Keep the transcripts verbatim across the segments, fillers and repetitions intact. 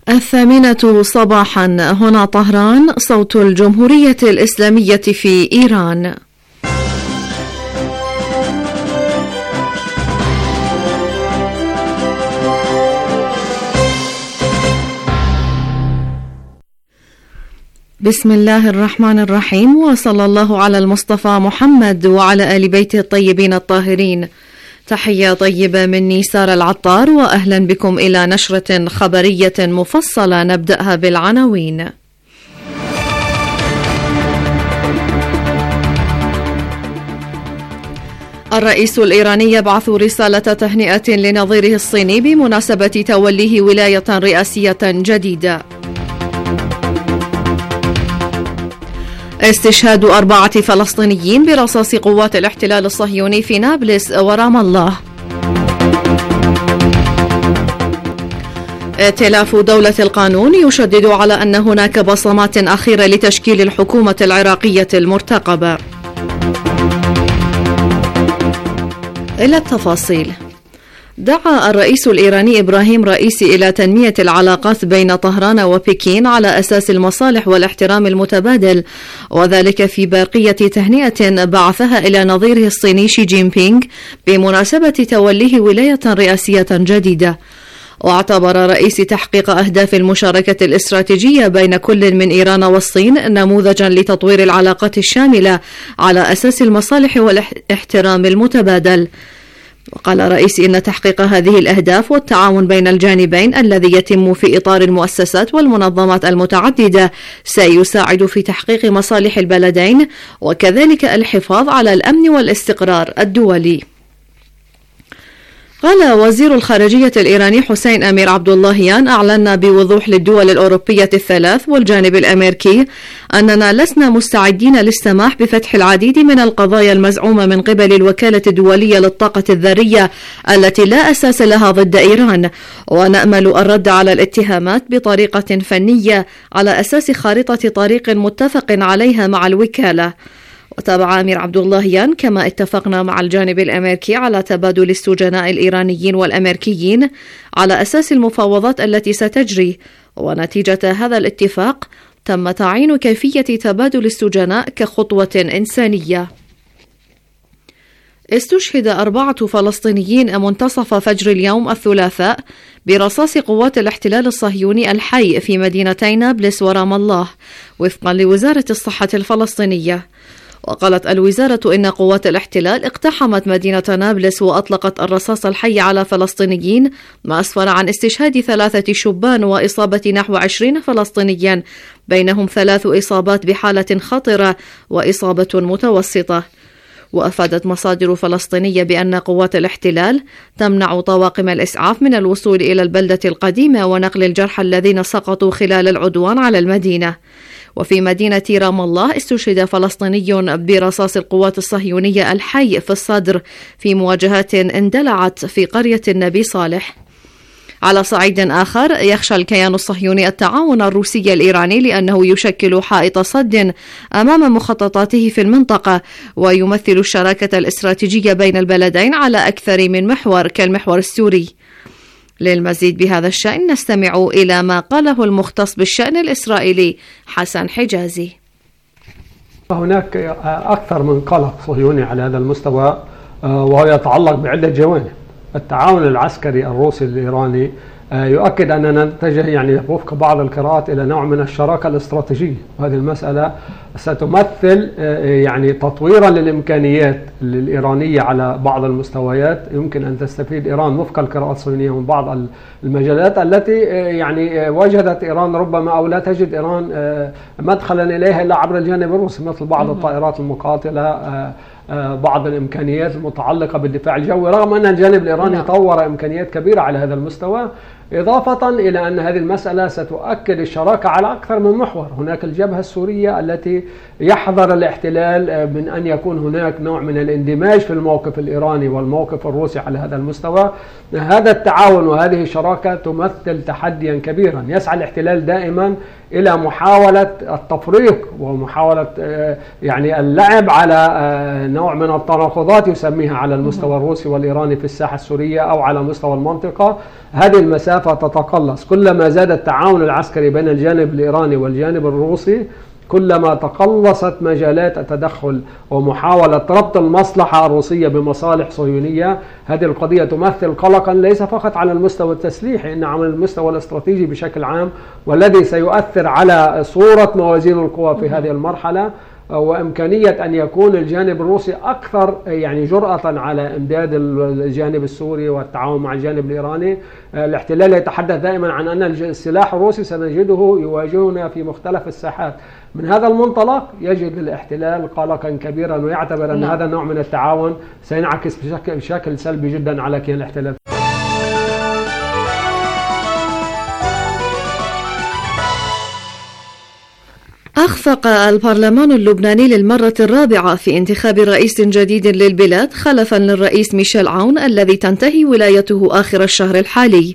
الثامنة صباحا، هنا طهران، صوت الجمهورية الإسلامية في إيران. بسم الله الرحمن الرحيم، وصلى الله على المصطفى محمد وعلى آل بيته الطيبين الطاهرين. تحية طيبة مني سارة العطار، وأهلا بكم إلى نشرة خبرية مفصلة نبدأها بالعناوين. الرئيس الإيراني يبعث رسالة تهنئة لنظيره الصيني بمناسبة توليه ولاية رئاسية جديدة. استشهاد أربعة فلسطينيين برصاص قوات الاحتلال الصهيوني في نابلس ورام الله. ائتلاف دولة القانون يشدد على أن هناك بصمات أخيرة لتشكيل الحكومة العراقية المرتقبة. إلى التفاصيل. دعا الرئيس الإيراني إبراهيم رئيسي إلى تنمية العلاقات بين طهران وبكين على أساس المصالح والاحترام المتبادل، وذلك في برقية تهنئة بعثها إلى نظيره الصيني شي جين بينغ بمناسبة توليه ولاية رئاسية جديدة. واعتبر رئيس تحقيق أهداف المشاركة الاستراتيجية بين كل من إيران والصين نموذجا لتطوير العلاقات الشاملة على أساس المصالح والاحترام المتبادل. وقال رئيس إن تحقيق هذه الأهداف والتعاون بين الجانبين الذي يتم في إطار المؤسسات والمنظمات المتعددة سيساعد في تحقيق مصالح البلدين، وكذلك الحفاظ على الأمن والاستقرار الدولي. قال وزير الخارجية الإيراني حسين أمير عبد اللهيان: أعلنا بوضوح للدول الأوروبية الثلاث والجانب الأمريكي أننا لسنا مستعدين للسماح بفتح العديد من القضايا المزعومة من قبل الوكالة الدولية للطاقة الذرية التي لا أساس لها ضد إيران، ونأمل الرد على الاتهامات بطريقة فنية على أساس خارطة طريق متفق عليها مع الوكالة. وتابع أمير عبد اللهيان: كما اتفقنا مع الجانب الأمريكي على تبادل السجناء الإيرانيين والأمريكيين على أساس المفاوضات التي ستجري، ونتيجة هذا الاتفاق تم تعيين كيفية تبادل السجناء كخطوة إنسانية. استشهد أربعة فلسطينيين منتصف فجر اليوم الثلاثاء برصاص قوات الاحتلال الصهيوني الحي في مدينتي نابلس ورام الله، وفقا لوزارة الصحة الفلسطينية. وقالت الوزارة إن قوات الاحتلال اقتحمت مدينة نابلس وأطلقت الرصاص الحي على فلسطينيين، ما أسفر عن استشهاد ثلاثة شبان وإصابة نحو عشرين فلسطينيا، بينهم ثلاث إصابات بحالة خطرة وإصابة متوسطة. وأفادت مصادر فلسطينية بأن قوات الاحتلال تمنع طواقم الإسعاف من الوصول إلى البلدة القديمة ونقل الجرحى الذين سقطوا خلال العدوان على المدينة. وفي مدينة رام الله استشهد فلسطيني برصاص القوات الصهيونية الحي في الصدر في مواجهات اندلعت في قرية النبي صالح. على صعيد آخر، يخشى الكيان الصهيوني التعاون الروسي الإيراني لأنه يشكل حائط صد أمام مخططاته في المنطقة، ويمثل الشراكة الاستراتيجية بين البلدين على أكثر من محور كالمحور السوري. للمزيد بهذا الشأن نستمع إلى ما قاله المختص بالشأن الإسرائيلي حسن حجازي. هناك أكثر من قلق صهيوني على هذا المستوى، وهو يتعلق بعدة جوانب. التعاون العسكري الروسي الإيراني يؤكد أننا نتجه يعني وفق بعض القراءات إلى نوع من الشراكة الاستراتيجية، وهذه المسألة ستمثل يعني تطويرا للإمكانيات الإيرانية على بعض المستويات. يمكن أن تستفيد إيران وفق القراءات الصهيونية من بعض المجالات التي يعني وجدت إيران ربما أو لا تجد إيران مدخلا إليها إلا عبر الجانب الروسي، مثل بعض الطائرات المقاتلة، بعض الإمكانيات المتعلقة بالدفاع الجوي، رغم أن الجانب الإيراني طور إمكانيات كبيرة على هذا المستوى، إضافة إلى أن هذه المسألة ستؤكد الشراكة على أكثر من محور. هناك الجبهة السورية التي يحذر الاحتلال من أن يكون هناك نوع من الاندماج في الموقف الإيراني والموقف الروسي على هذا المستوى. هذا التعاون وهذه الشراكة تمثل تحديا كبيرا. يسعى الاحتلال دائما إلى محاولة التفريق ومحاولة يعني اللعب على نوع من التناقضات يسميها على المستوى الروسي والإيراني في الساحة السورية أو على مستوى المنطقة. هذه المسألة المسافة تتقلص. كلما زاد التعاون العسكري بين الجانب الإيراني والجانب الروسي كلما تقلصت مجالات التدخل ومحاولة ربط المصلحة الروسية بمصالح صهيونية. هذه القضية تمثل قلقا ليس فقط على المستوى التسليحي، إنما على المستوى الاستراتيجي بشكل عام، والذي سيؤثر على صورة موازين القوى في هذه المرحلة، وإمكانية أن يكون الجانب الروسي أكثر يعني جرأة على إمداد الجانب السوري والتعاون مع الجانب الإيراني. الاحتلال يتحدث دائما عن أن السلاح الروسي سنجده يواجهنا في مختلف الساحات. من هذا المنطلق يجد الاحتلال قلقا كبيرا، ويعتبر أن هذا النوع من التعاون سينعكس بشكل, بشكل سلبي جدا على كيان الاحتلال. أخفق البرلمان اللبناني للمرة الرابعة في انتخاب رئيس جديد للبلاد خلفا للرئيس ميشيل عون الذي تنتهي ولايته آخر الشهر الحالي.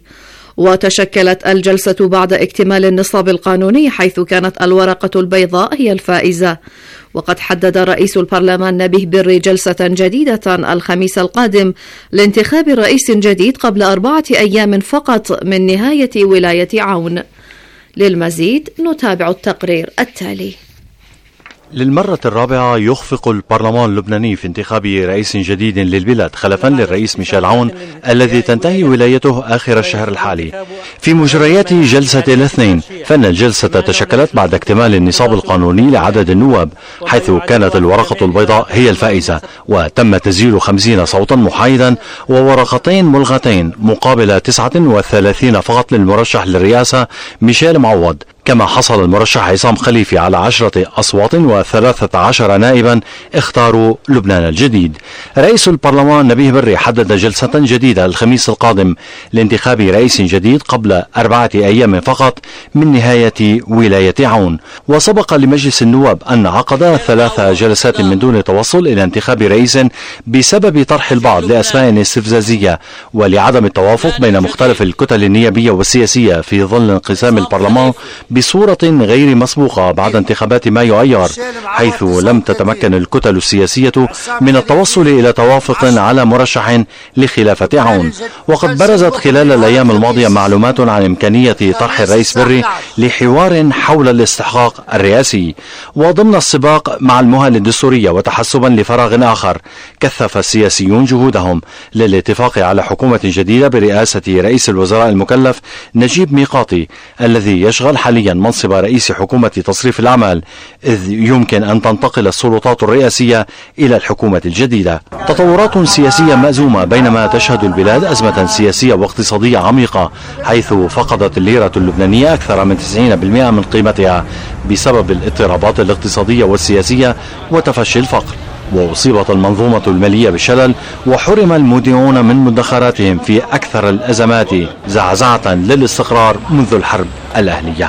وتشكلت الجلسة بعد اكتمال النصاب القانوني، حيث كانت الورقة البيضاء هي الفائزة. وقد حدد رئيس البرلمان نبيه بري جلسة جديدة الخميس القادم لانتخاب رئيس جديد قبل أربعة أيام فقط من نهاية ولاية عون. للمزيد نتابع التقرير التالي. للمرة الرابعة يخفق البرلمان اللبناني في انتخاب رئيس جديد للبلاد خلفا للرئيس ميشيل عون الذي تنتهي ولايته آخر الشهر الحالي. في مجريات جلسة الاثنين، فإن الجلسة تشكلت بعد اكتمال النصاب القانوني لعدد النواب، حيث كانت الورقة البيضاء هي الفائزة، وتم تسجيل خمسين صوتا محايدا وورقتين ملغتين مقابل تسعة وثلاثين فقط للمرشح للرئاسة ميشيل معوض. كما حصل المرشح عصام خليفي على عشرة أصوات وثلاثة عشر نائبا اختاروا لبنان الجديد. رئيس البرلمان نبيه بري حدد جلسة جديدة الخميس القادم لانتخاب رئيس جديد قبل أربعة أيام فقط من نهاية ولاية عون. وسبق لمجلس النواب أن عقد ثلاث جلسات من دون توصل إلى انتخاب رئيس بسبب طرح البعض لأسماء استفزازية ولعدم التوافق بين مختلف الكتل النيابية والسياسية في ظل انقسام البرلمان بصورة غير مسبوقة بعد انتخابات مايو أيار، حيث لم تتمكن الكتل السياسية من التوصل إلى توافق على مرشح لخلافة عون. وقد برزت خلال الأيام الماضية معلومات عن إمكانية طرح الرئيس بري لحوار حول الاستحقاق الرئاسي. وضمن السباق مع المهل الدستورية وتحسبا لفراغ آخر، كثف السياسيون جهودهم للاتفاق على حكومة جديدة برئاسة رئيس الوزراء المكلف نجيب ميقاتي الذي يشغل حاليا منصب رئيس حكومة تصريف الأعمال، إذ يمكن أن تنتقل السلطات الرئاسية إلى الحكومة الجديدة. تطورات سياسية مأزومة بينما تشهد البلاد أزمة سياسية واقتصادية عميقة، حيث فقدت الليرة اللبنانية أكثر من تسعين بالمئة من قيمتها بسبب الاضطرابات الاقتصادية والسياسية وتفشي الفقر. وأصيبت المنظومة المالية بالشلل، وحرم المودعون من مدخراتهم في أكثر الأزمات زعزعة للاستقرار منذ الحرب الأهلية.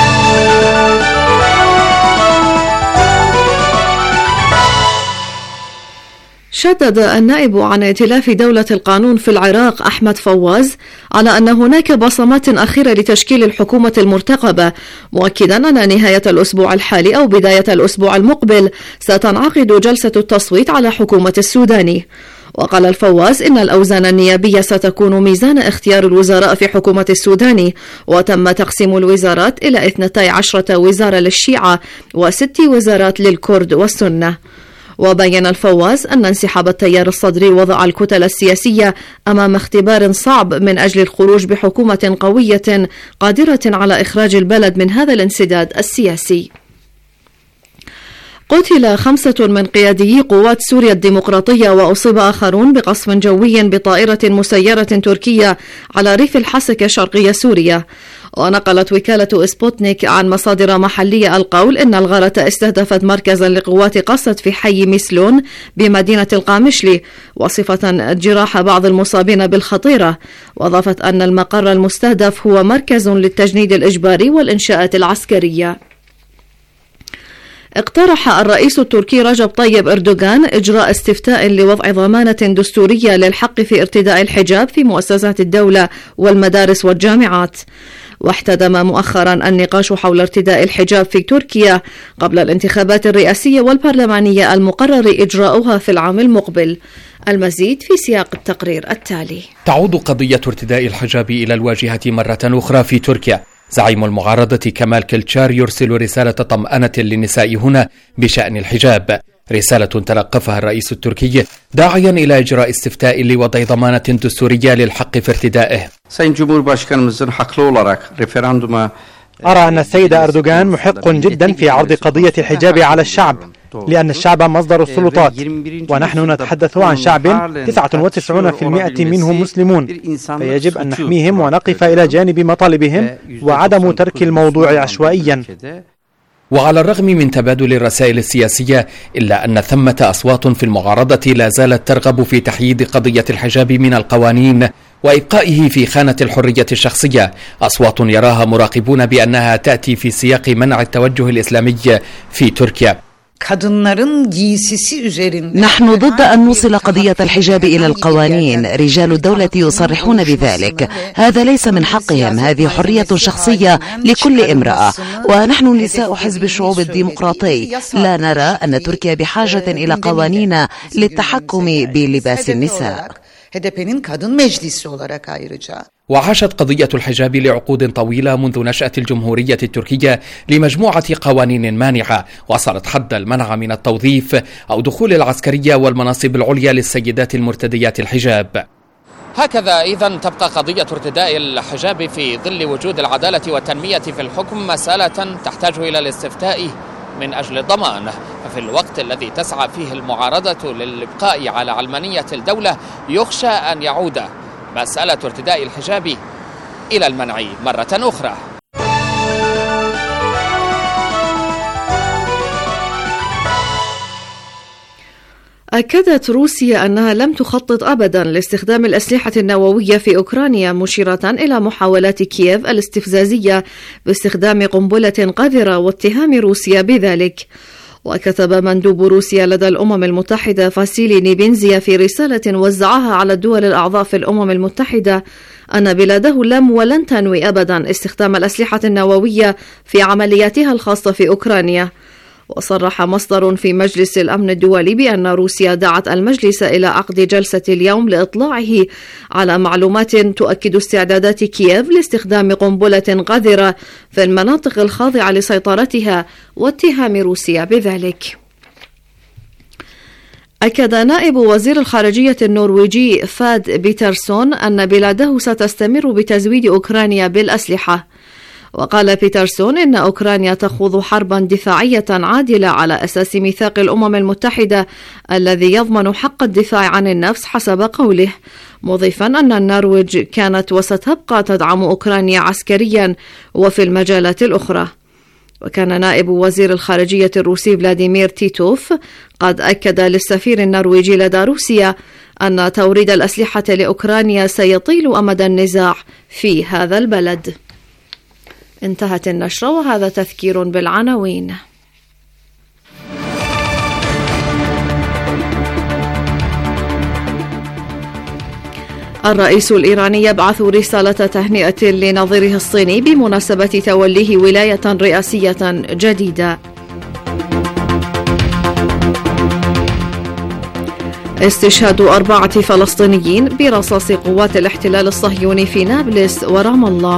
شدد النائب عن ائتلاف دولة القانون في العراق أحمد فواز على أن هناك بصمات أخيرة لتشكيل الحكومة المرتقبة، مؤكدا أن نهاية الأسبوع الحالي أو بداية الأسبوع المقبل ستنعقد جلسة التصويت على حكومة السوداني. وقال الفواز إن الأوزان النيابية ستكون ميزان اختيار الوزراء في حكومة السوداني، وتم تقسيم الوزارات إلى اثنتي عشرة وزارة للشيعة وست وزارات للكرد والسنة. وبين الفواز أن انسحاب التيار الصدري وضع الكتل السياسية أمام اختبار صعب من أجل الخروج بحكومة قوية قادرة على إخراج البلد من هذا الانسداد السياسي. قتل خمسة من قياديي قوات سوريا الديمقراطية وأصيب آخرون بقصف جوي بطائرة مسيرة تركية على ريف الحسكة شرقي سوريا. ونقلت وكالة سبوتنيك عن مصادر محلية القول إن الغارة استهدفت مركزا لقوات قسد في حي ميسلون بمدينة القامشلي، وصفة جراح بعض المصابين بالخطيرة. وأضافت أن المقر المستهدف هو مركز للتجنيد الإجباري والإنشاءات العسكرية. اقترح الرئيس التركي رجب طيب أردوغان إجراء استفتاء لوضع ضمانة دستورية للحق في ارتداء الحجاب في مؤسسات الدولة والمدارس والجامعات. واحتدم مؤخرا النقاش حول ارتداء الحجاب في تركيا قبل الانتخابات الرئاسية والبرلمانية المقرر إجراؤها في العام المقبل. المزيد في سياق التقرير التالي. تعود قضية ارتداء الحجاب إلى الواجهة مرة أخرى في تركيا. زعيم المعارضة كمال كلتشار يرسل رسالة طمأنة للنساء هنا بشأن الحجاب، رسالة تلقفها الرئيس التركي داعيا إلى إجراء استفتاء لوضع ضمانة دستورية للحق في ارتدائه. أرى أن السيد أردوغان محق جدا في عرض قضية الحجاب على الشعب، لأن الشعب مصدر السلطات، ونحن نتحدث عن شعب تسعة وتسعين بالمئة منهم مسلمون، فيجب أن نحميهم ونقف إلى جانب مطالبهم وعدم ترك الموضوع عشوائيا. وعلى الرغم من تبادل الرسائل السياسية إلا أن ثمة أصوات في المعارضة لا زالت ترغب في تحييد قضية الحجاب من القوانين وإبقائه في خانة الحرية الشخصية، أصوات يراها مراقبون بأنها تأتي في سياق منع التوجه الإسلامي في تركيا. نحن ضد أن نوصل قضية الحجاب إلى القوانين، رجال الدولة يصرحون بذلك، هذا ليس من حقهم، هذه حرية شخصية لكل امرأة، ونحن نساء حزب الشعوب الديمقراطي لا نرى أن تركيا بحاجة إلى قوانين للتحكم بلباس النساء. وعاشت قضية الحجاب لعقود طويلة منذ نشأة الجمهورية التركية لمجموعة قوانين مانعة وصلت حد المنع من التوظيف أو دخول العسكرية والمناصب العليا للسيدات المرتديات الحجاب. هكذا إذن تبقى قضية ارتداء الحجاب في ظل وجود العدالة والتنمية في الحكم مسألة تحتاج إلى الاستفتاء من أجل الضمان، ففي الوقت الذي تسعى فيه المعارضة للإبقاء على علمانية الدولة يخشى أن يعود مسألة ارتداء الحجاب إلى المنع مرة أخرى. أكدت روسيا أنها لم تخطط أبدا لاستخدام الأسلحة النووية في أوكرانيا، مشيرة إلى محاولات كييف الاستفزازية باستخدام قنبلة قذرة واتهام روسيا بذلك. وكتب مندوب روسيا لدى الأمم المتحدة فاسيلي نيبينزيا في رسالة وزعها على الدول الأعضاء في الأمم المتحدة أن بلاده لم ولن تنوي أبدا استخدام الأسلحة النووية في عملياتها الخاصة في أوكرانيا. وصرح مصدر في مجلس الأمن الدولي بأن روسيا دعت المجلس إلى عقد جلسة اليوم لإطلاعه على معلومات تؤكد استعدادات كييف لاستخدام قنبلة قذرة في المناطق الخاضعة لسيطرتها واتهام روسيا بذلك. أكد نائب وزير الخارجية النرويجي فاد بيترسون أن بلاده ستستمر بتزويد أوكرانيا بالأسلحة. وقال بيترسون إن أوكرانيا تخوض حربا دفاعية عادلة على أساس ميثاق الأمم المتحدة الذي يضمن حق الدفاع عن النفس حسب قوله، مضيفا أن النرويج كانت وستبقى تدعم أوكرانيا عسكريا وفي المجالات الأخرى. وكان نائب وزير الخارجية الروسي فلاديمير تيتوف قد أكد للسفير النرويجي لدى روسيا أن توريد الأسلحة لأوكرانيا سيطيل أمد النزاع في هذا البلد. انتهت النشرة وهذا تذكير بالعناوين. الرئيس الإيراني يبعث رسالة تهنئة لنظيره الصيني بمناسبة توليه ولاية رئاسية جديدة. استشهاد أربعة فلسطينيين برصاص قوات الاحتلال الصهيوني في نابلس ورام الله.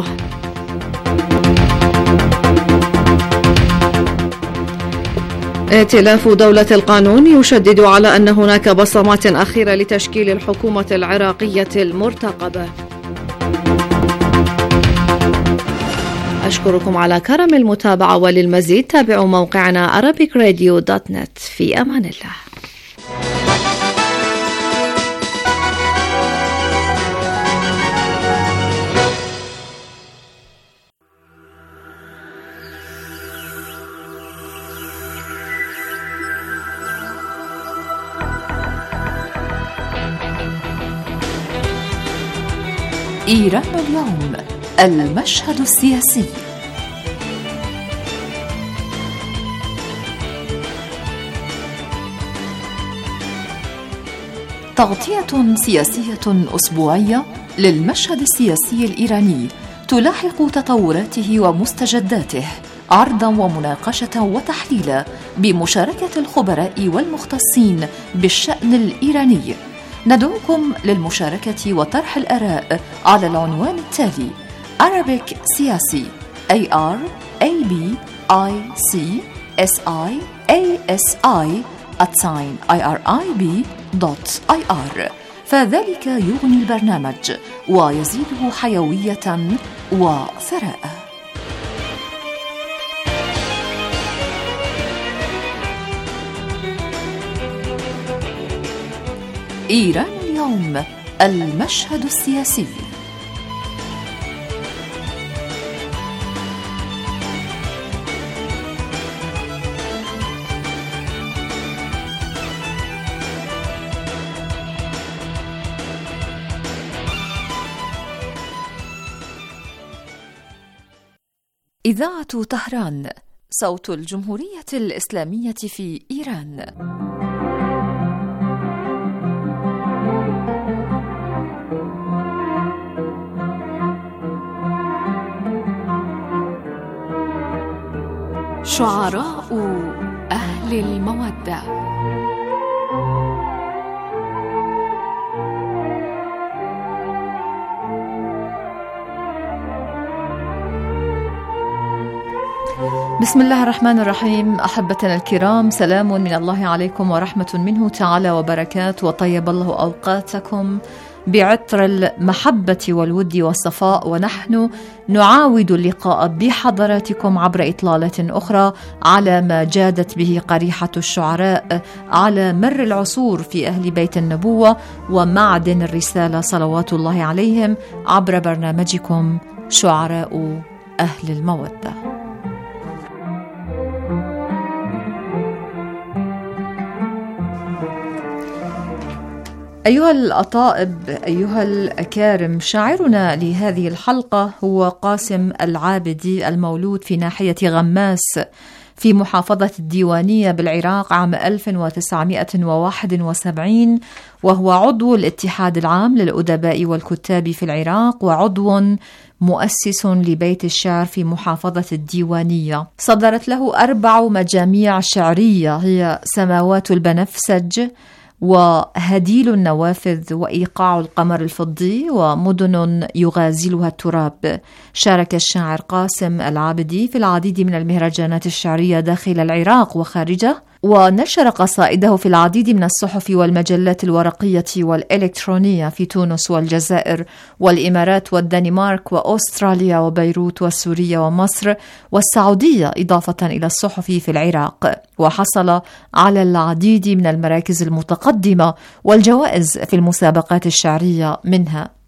ائتلاف دولة القانون يشدد على أن هناك بصمات أخيرة لتشكيل الحكومة العراقية المرتقبة. أشكركم على كرم المتابعة، وللمزيد تابعوا موقعنا أرابيك راديو دوت نت. في أمان الله. إيران اليوم، المشهد السياسي. تغطية سياسية أسبوعية للمشهد السياسي الإيراني تلاحق تطوراته ومستجداته عرضا ومناقشة وتحليلا بمشاركة الخبراء والمختصين بالشأن الإيراني. ندعوكم للمشاركة وطرح الآراء على العنوان التالي: Arabic سياسي A R A B I C S I A S I at sign I R I B dot I R، فذلك يغني البرنامج ويزيده حيوية وثراء. إيران اليوم، المشهد السياسي. إذاعة طهران، صوت الجمهورية الإسلامية في إيران. شعراء أهل المودة. بسم الله الرحمن الرحيم. أحبتنا الكرام، سلام من الله عليكم ورحمة منه تعالى وبركاته، وطيب الله أوقاتكم بعطر المحبة والود والصفاء. ونحن نعاود اللقاء بحضراتكم عبر إطلالة أخرى على ما جادت به قريحة الشعراء على مر العصور في أهل بيت النبوة ومعدن الرسالة صلوات الله عليهم، عبر برنامجكم شعراء أهل المودة. أيها الأطائب، أيها الأكارم، شاعرنا لهذه الحلقة هو قاسم العابدي، المولود في ناحية غماس في محافظة الديوانية بالعراق عام ألف وتسعمائة وواحد وسبعين، وهو عضو الاتحاد العام للأدباء والكتاب في العراق، وعضو مؤسس لبيت الشعر في محافظة الديوانية. صدرت له أربع مجاميع شعرية هي سماوات البنفسج، وهديل النوافذ، وإيقاع القمر الفضي، ومدن يغازلها التراب. شارك الشاعر قاسم العابدي في العديد من المهرجانات الشعرية داخل العراق وخارجه، ونشر قصائده في العديد من الصحف والمجلات الورقية والإلكترونية في تونس والجزائر والإمارات والدنمارك وأستراليا وبيروت وسوريا ومصر والسعودية، إضافة إلى الصحف في العراق. وحصل على العديد من المراكز المتقدمة والجوائز في المسابقات الشعرية منها.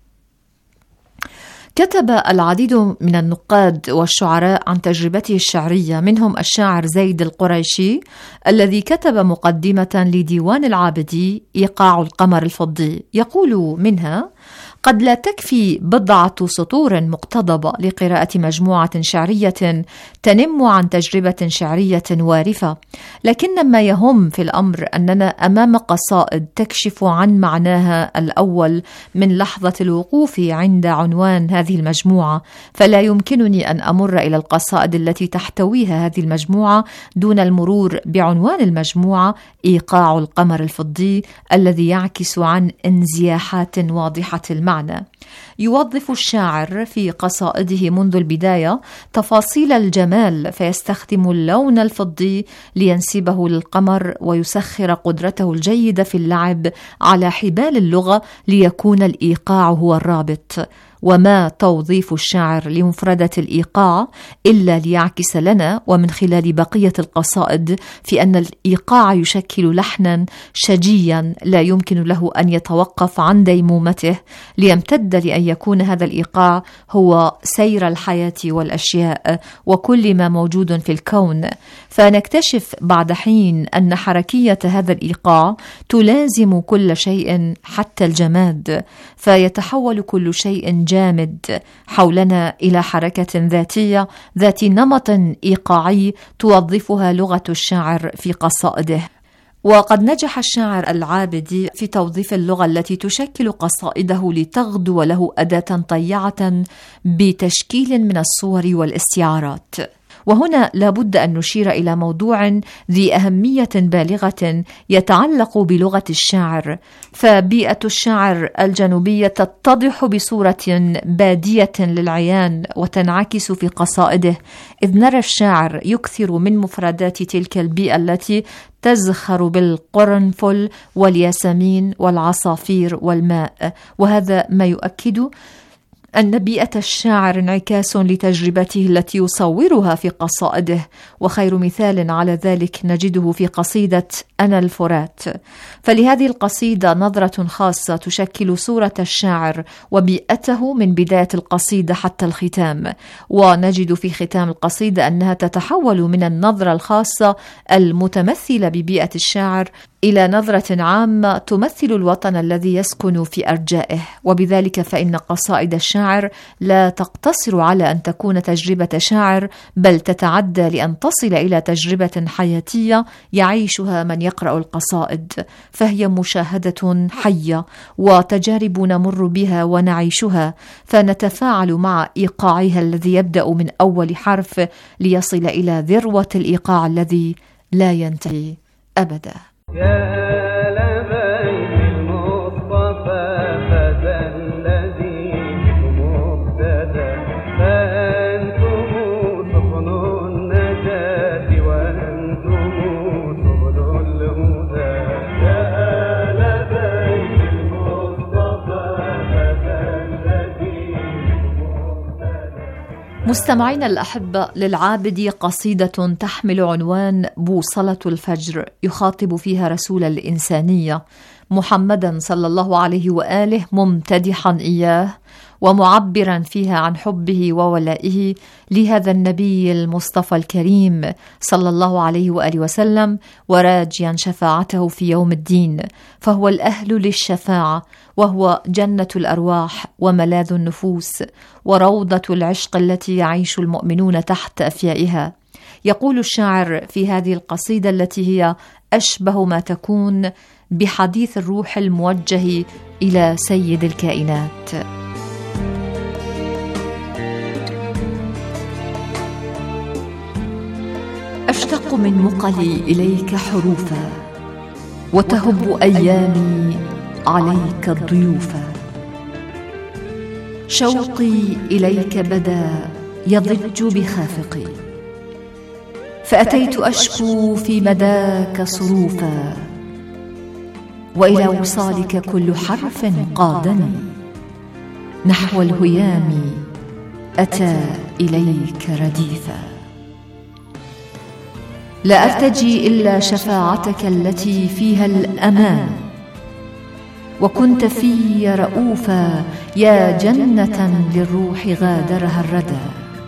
كتب العديد من النقاد والشعراء عن تجربته الشعرية، منهم الشاعر زيد القريشي الذي كتب مقدمة لديوان العابدي إيقاع القمر الفضي، يقول منها: قد لا تكفي بضعة سطور مقتضبة لقراءة مجموعة شعرية تنم عن تجربة شعرية وارفة، لكن ما يهم في الأمر أننا أمام قصائد تكشف عن معناها الأول من لحظة الوقوف عند عنوان هذه المجموعة، فلا يمكنني أن أمر إلى القصائد التي تحتويها هذه المجموعة دون المرور بعنوان المجموعة إيقاع القمر الفضي، الذي يعكس عن انزياحات واضحة المعنى. يوظف الشاعر في قصائده منذ البداية تفاصيل الجمال، فيستخدم اللون الفضي لينسبه للقمر، ويسخر قدرته الجيدة في اللعب على حبال اللغة ليكون الإيقاع هو الرابط. وما توظيف الشاعر لمفردة الإيقاع إلا ليعكس لنا ومن خلال بقية القصائد في أن الإيقاع يشكل لحنا شجيا لا يمكن له أن يتوقف عن ديمومته، ليمتد لأن يكون هذا الإيقاع هو سير الحياة والأشياء وكل ما موجود في الكون. فنكتشف بعد حين أن حركية هذا الإيقاع تلازم كل شيء حتى الجماد، فيتحول كل شيء جامد حولنا إلى حركة ذاتية ذات نمط إيقاعي توظفها لغة الشاعر في قصائده. وقد نجح الشاعر العابدي في توظيف اللغة التي تشكل قصائده لتغدو له أداة طيعة بتشكيل من الصور والاستعارات. وهنا لابد أن نشير إلى موضوع ذي أهمية بالغة يتعلق بلغة الشاعر، فبيئة الشاعر الجنوبية تتضح بصورة بادية للعيان وتنعكس في قصائده، إذ نرى الشاعر يكثر من مفردات تلك البيئة التي تزخر بالقرنفل والياسمين والعصافير والماء، وهذا ما يؤكد أن بيئة الشاعر انعكاس لتجربته التي يصورها في قصائده، وخير مثال على ذلك نجده في قصيدة أنا الفرات. فلهذه القصيدة نظرة خاصة تشكل صورة الشاعر وبيئته من بداية القصيدة حتى الختام، ونجد في ختام القصيدة أنها تتحول من النظرة الخاصة المتمثلة ببيئة الشاعر إلى نظرة عامة تمثل الوطن الذي يسكن في أرجائه. وبذلك فإن قصائد الشاعر لا تقتصر على أن تكون تجربة شاعر، بل تتعدى لأن تصل إلى تجربة حياتية يعيشها من يقرأ القصائد، فهي مشاهدة حية وتجارب نمر بها ونعيشها، فنتفاعل مع إيقاعها الذي يبدأ من أول حرف ليصل إلى ذروة الإيقاع الذي لا ينتهي أبدا. يا لبيك المصطفى فذا الذي مبتدى، فأنتم سفن النجاة وأنتم سبل الهدى. يا لبيك المصطفى فذا الذي مبتدى. مستمعينا الأحبة، للعابدي قصيدة تحمل عنوان بوصلة الفجر، يخاطب فيها رسول الإنسانية محمدا صلى الله عليه وآله، ممتدحا إياه ومعبرا فيها عن حبه وولائه لهذا النبي المصطفى الكريم صلى الله عليه وآله وسلم، وراجيا شفاعته في يوم الدين، فهو الأهل للشفاعة، وهو جنة الأرواح وملاذ النفوس وروضة العشق التي يعيش المؤمنون تحت أفيائها. يقول الشاعر في هذه القصيدة التي هي أشبه ما تكون بحديث الروح الموجه إلى سيد الكائنات: أشتق من مقلي إليك حروفا، وتهب أيامي عليك ضيوفا، شوقي إليك بدا يضج بخافقي، فأتيت أشكو في مداك صروفا، وإلى وصالك كل حرف قادني، نحو الهيام أتى إليك رديفا. لا أرتجي إلا شفاعتك التي فيها الأمان، وكنت في رؤوفا يا جنة للروح غادرها الردى،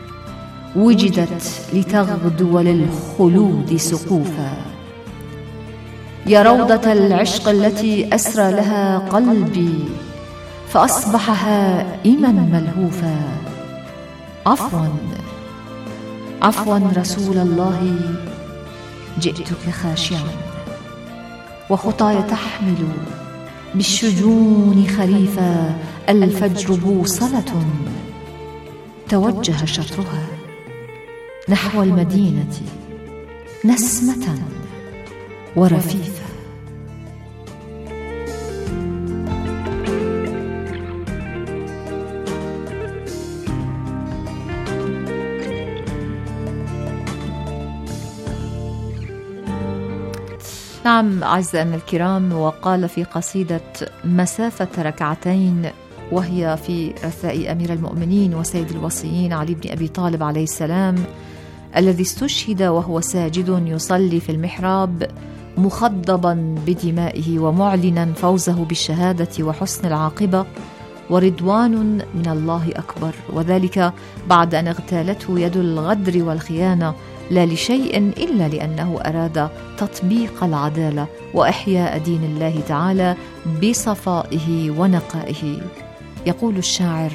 وجدت لتغدو للخلود سقوفا، يا روضة العشق التي أسرى لها قلبي، فأصبح هائما ملهوفا. عفوا عفوا رسول الله، جئتك خاشعا، وخطاي تحمل بالشجون خريفا، الفجر بوصلة توجه شطرها نحو المدينة نسمة ورفيفا. نعم أعزائنا الكرام، وقال في قصيدة مسافة ركعتين، وهي في رثاء أمير المؤمنين وسيد الوصيين علي بن أبي طالب عليه السلام، الذي استشهد وهو ساجد يصلي في المحراب مخضبا بدمائه ومعلنا فوزه بالشهادة وحسن العاقبة، ورضوان من الله أكبر، وذلك بعد أن اغتالته يد الغدر والخيانة، لا لشيء إلا لأنه أراد تطبيق العدالة وإحياء دين الله تعالى بصفائه ونقائه. يقول الشاعر: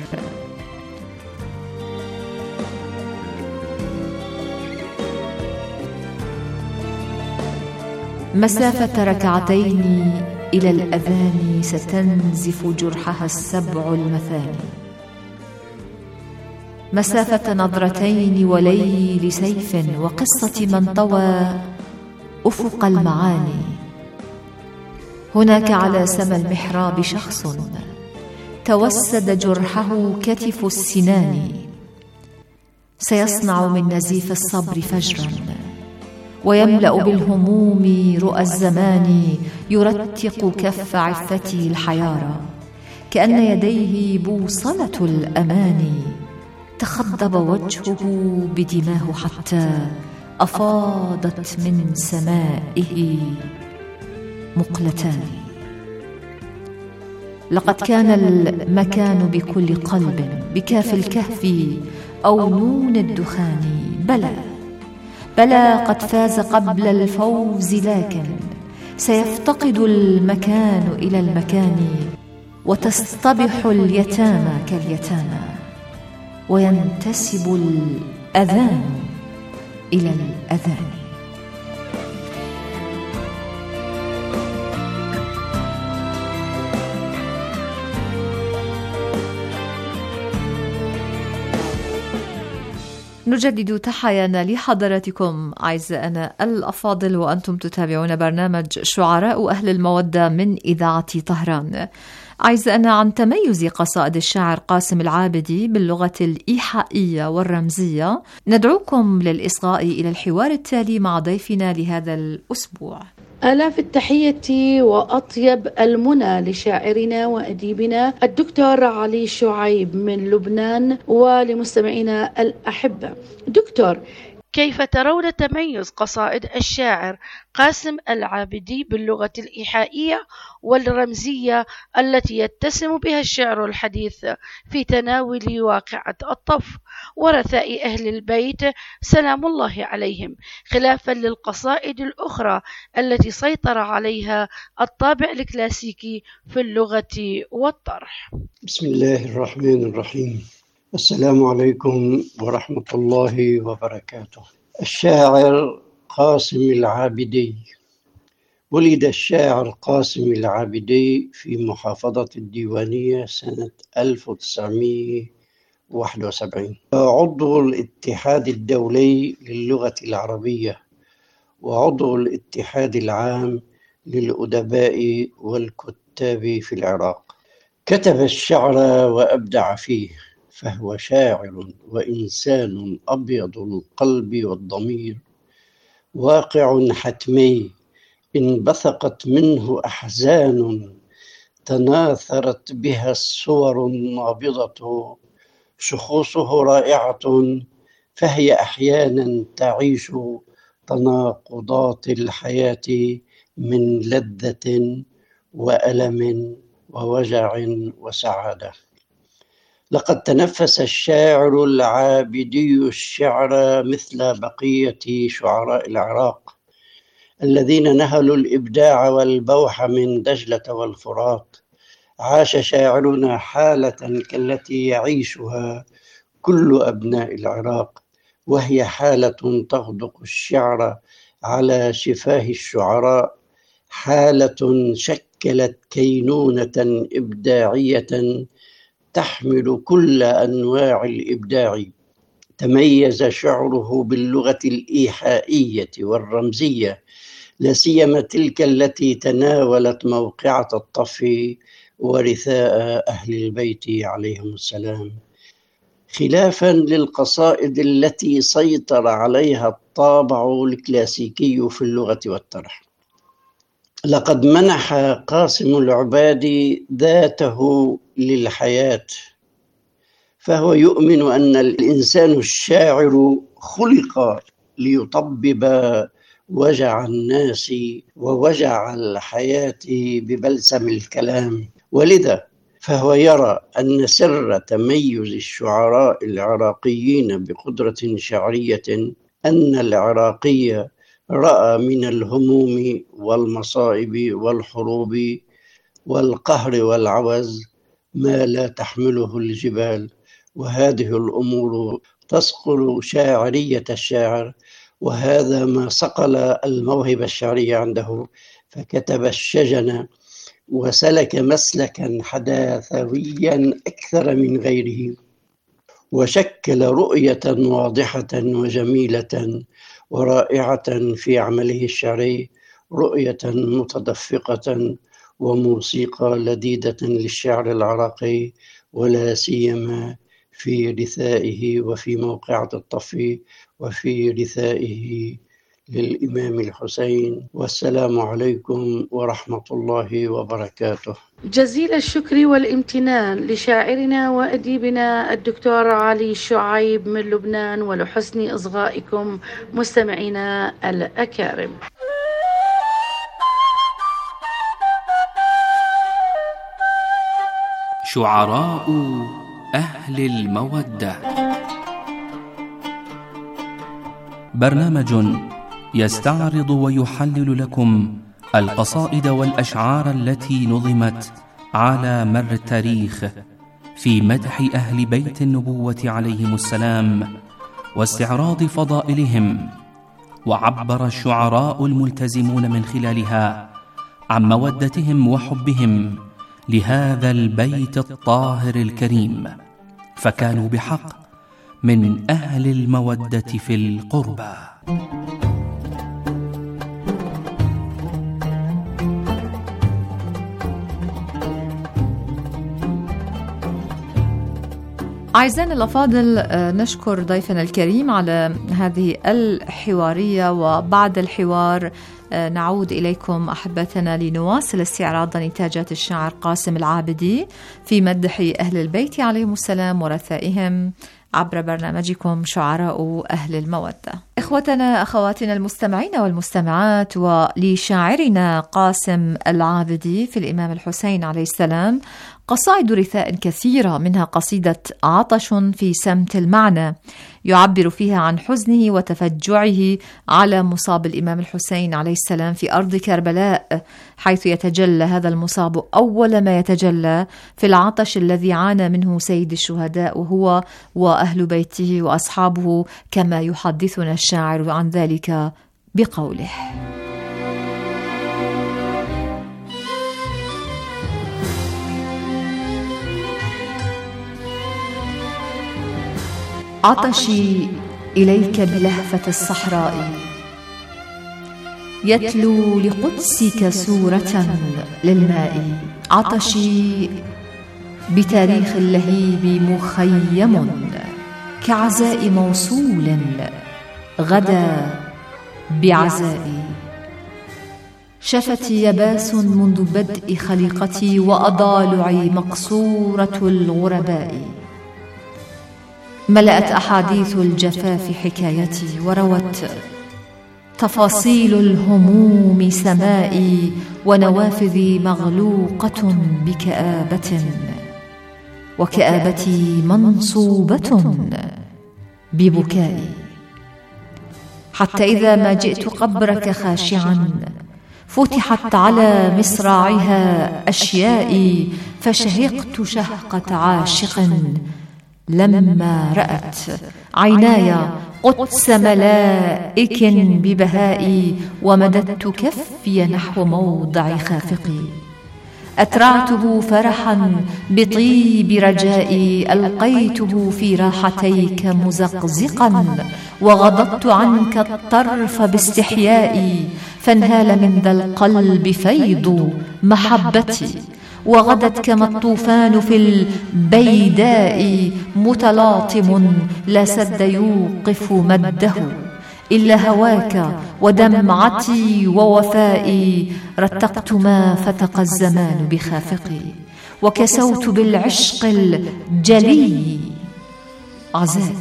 مسافة ركعتين إلى الأذان ستنزف جرحها السبع المثاني، مسافة نظرتين وليل سيف وقصة من طوى أفق المعاني. هناك على سما المحراب شخص توسد جرحه كتف السنان، سيصنع من نزيف الصبر فجرا ويملأ بالهموم رؤى الزمان، يرتق كف عفتي الحيارى كأن يديه بوصلة الأمان. تخضب وجهه بدماه حتى أفاضت من سمائه مقلتان. لقد كان المكان بكل قلب بكاف الكهف أو نون الدخان. بلى بلى قد فاز قبل الفوز، لكن سيفتقد المكان إلى المكان، وتصطبح اليتامى كاليتامى، وينتسب الأذان إلى الأذان. نجدد تحايانا لحضراتكم أعزائنا الأفاضل، وأنتم تتابعون برنامج شعراء أهل المودة من إذاعة طهران. أعزائنا، عن تميز قصائد الشاعر قاسم العابدي باللغة الإيحائية والرمزية ندعوكم للإصغاء إلى الحوار التالي مع ضيفنا لهذا الأسبوع. آلاف التحية وأطيب المنى لشاعرنا وأديبنا الدكتور علي شعيب من لبنان، ولمستمعينا الأحبة. دكتور، كيف ترون تميز قصائد الشاعر قاسم العابدي باللغة الإيحائية والرمزية التي يتسم بها الشعر الحديث في تناول واقعة الطف ورثاء أهل البيت سلام الله عليهم، خلافا للقصائد الأخرى التي سيطر عليها الطابع الكلاسيكي في اللغة والطرح؟ بسم الله الرحمن الرحيم. السلام عليكم ورحمة الله وبركاته. الشاعر قاسم العابدي. ولد الشاعر قاسم العابدي في محافظة الديوانية سنة ألف وتسعمائة وواحد وسبعين، عضو الاتحاد الدولي للغة العربية وعضو الاتحاد العام للأدباء والكتاب في العراق. كتب الشعر وأبدع فيه، فهو شاعر وإنسان أبيض القلب والضمير، واقع حتمي إن بثقت منه أحزان تناثرت بها الصور النابضة، شخوصه رائعة فهي أحيانا تعيش تناقضات الحياة من لذة وألم ووجع وسعادة. لقد تنفس الشاعر العابدي الشعر مثل بقية شعراء العراق الذين نهلوا الإبداع والبوح من دجلة والفرات. عاش شاعرنا حالة كالتي يعيشها كل أبناء العراق، وهي حالة تغدق الشعر على شفاه الشعراء، حالة شكلت كينونة إبداعية تحمل كل أنواع الإبداع. تميز شعره باللغة الإيحائية والرمزية، لا سيما تلك التي تناولت موقعة الطف ورثاء أهل البيت عليهم السلام، خلافا للقصائد التي سيطر عليها الطابع الكلاسيكي في اللغة والطرح. لقد منح قاسم العبادي ذاته للحياة، فهو يؤمن أن الإنسان الشاعر خلق ليطبب وجع الناس ووجع الحياة ببلسم الكلام، ولذا فهو يرى أن سر تميز الشعراء العراقيين بقدرة شعرية أن العراقي رأى من الهموم والمصائب والحروب والقهر والعوز ما لا تحمله الجبال، وهذه الأمور تسقل شاعرية الشاعر وهذا ما صقل الموهبة الشعرية عنده، فكتب الشجن وسلك مسلكا حداثويا أكثر من غيره، وشكل رؤية واضحة وجميلة ورائعة في عمله الشعري، رؤية متدفقة وموسيقى لذيذة للشعر العراقي، ولا سيما في رثائه وفي موقعة الطفي وفي رثائه للإمام الحسين. والسلام عليكم ورحمة الله وبركاته. جزيل الشكر والامتنان لشاعرنا وأديبنا الدكتور علي شعيب من لبنان، ولحسن إصغائكم مستمعينا الأكارم. شعراء أهل المودة، برنامج يستعرض ويحلل لكم القصائد والأشعار التي نظمت على مر التاريخ في مدح أهل بيت النبوة عليهم السلام واستعراض فضائلهم، وعبر الشعراء الملتزمون من خلالها عن مودتهم وحبهم لهذا البيت الطاهر الكريم، فكانوا بحق من أهل المودة في القربى. أعزائنا الأفاضل، نشكر ضيفنا الكريم على هذه الحوارية، وبعد الحوار نعود إليكم أحبتنا لنواصل استعراض نتاجات الشاعر قاسم العابدي في مدح أهل البيت عليهم السلام ورثائهم عبر برنامجكم شعراء أهل المودة. إخوتنا أخواتنا المستمعين والمستمعات، ولشاعرنا قاسم العابدي في الإمام الحسين عليه السلام قصائد رثاء كثيرة، منها قصيدة عطش في سمت المعنى يعبر فيها عن حزنه وتفجعه على مصاب الإمام الحسين عليه السلام في أرض كربلاء، حيث يتجلى هذا المصاب أول ما يتجلى في العطش الذي عانى منه سيد الشهداء وهو وأهل بيته وأصحابه، كما يحدثنا الشاعر عن ذلك بقوله: عطشي إليك بلهفة الصحراء، يتلو لقدسك سورة للماء. عطشي بتاريخ اللهيب مخيم، كعزاء موصول غدا بعزائي. شفتي يباس منذ بدء خليقتي، وأضالعي مقصورة الغرباء. ملأت أحاديث الجفاف حكايتي، وروت تفاصيل الهموم سمائي، ونوافذي مغلوقة بكآبة، وكآبتي منصوبة ببكائي. حتى إذا ما جئت قبرك خاشعا، فتحت على مصراعها أشيائي، فشهقت شهقة عاشق لما رأت عيناي قدس ملائك ببهائي، ومددت كفي نحو موضع خافقي. أترعته فرحا بطيب رجائي، ألقيته في راحتيك مزقزقا، وغضضت عنك الطرف باستحيائي، فانهال من ذا القلب فيض محبتي، وغدت كما الطوفان في البيداء، متلاطم لا سد يوقف مده إلا هواك، ودمعتي ووفائي رتقت ما فتق الزمان بخافقي، وكسوت بالعشق الجلي عزائي.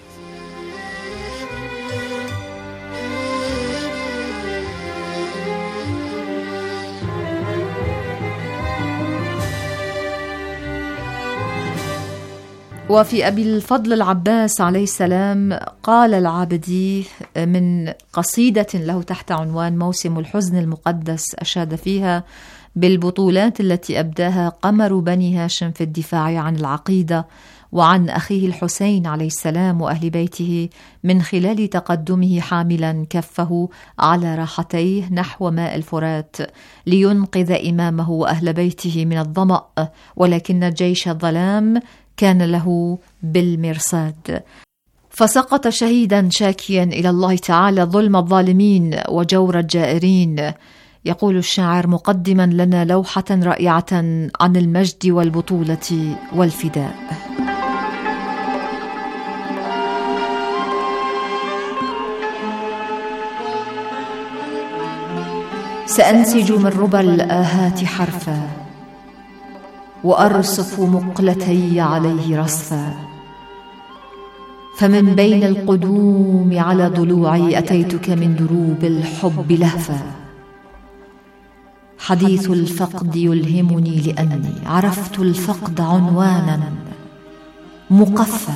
وفي أبي الفضل العباس عليه السلام قال العابدي من قصيدة له تحت عنوان موسم الحزن المقدس، أشاد فيها: بالبطولات التي أبداها قمر بني هاشم في الدفاع عن العقيدة وعن أخيه الحسين عليه السلام وأهل بيته، من خلال تقدمه حاملا كفه على راحتيه نحو ماء الفرات لينقذ إمامه وأهل بيته من الظمأ، ولكن جيش الظلام كان له بالمرصاد، فسقط شهيدا شاكيا إلى الله تعالى ظلم الظالمين وجور الجائرين. يقول الشاعر مقدما لنا لوحة رائعة عن المجد والبطولة والفداء: سأنسج من ربى الآهات حرفا، وأرصف مقلتي عليه رصفا، فمن بين القدوم على ضلوعي أتيتك من دروب الحب لهفا. حديث الفقد يلهمني لأني عرفت الفقد عنوانا مقفى.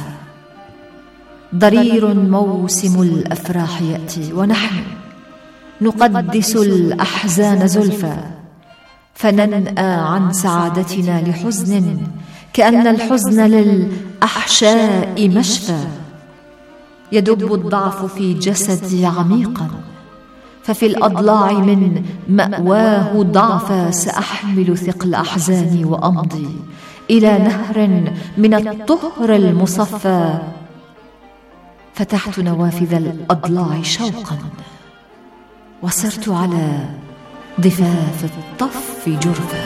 ضرير موسم الأفراح يأتي ونحن نقدس الأحزان زلفى، فننأى عن سعادتنا لحزن كأن الحزن للأحشاء مشفى. يدب الضعف في جسدي عميقا، ففي الأضلاع من مأواه ضعفا سأحمل ثقل أحزاني وأمضي إلى نهر من الطهر المصفى. فتحت نوافذ الأضلاع شوقا، وصرت على ضفاف الطف جرفا.